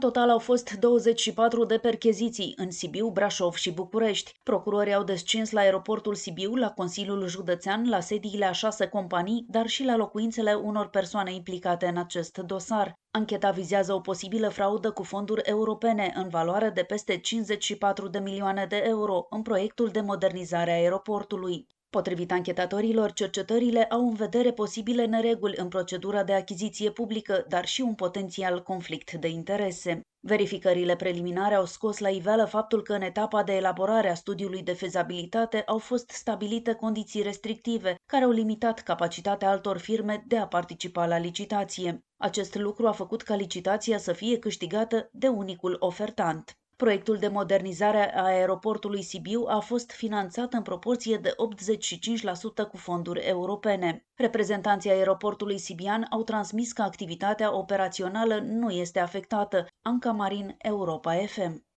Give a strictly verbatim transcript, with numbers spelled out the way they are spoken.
total au fost douăzeci și patru de percheziții în Sibiu, Brașov și București. Procurorii au descins la aeroportul Sibiu, la Consiliul Județean, la sediile a șase companii, dar și la locuințele unor persoane implicate în acest dosar. Ancheta vizează o posibilă fraudă cu fonduri europene în valoare de peste cincizeci și patru de milioane de euro în proiectul de modernizare a aeroportului. Potrivit anchetatorilor, cercetările au în vedere posibile nereguli în procedura de achiziție publică, dar și un potențial conflict de interese. Verificările preliminare au scos la iveală faptul că în etapa de elaborare a studiului de fezabilitate au fost stabilite condiții restrictive, care au limitat capacitatea altor firme de a participa la licitație. Acest lucru a făcut ca licitația să fie câștigată de unicul ofertant. Proiectul de modernizare a aeroportului Sibiu a fost finanțat în proporție de optzeci și cinci la sută cu fonduri europene. Reprezentanții aeroportului sibian au transmis că activitatea operațională nu este afectată. Anca Marin, Europa F M.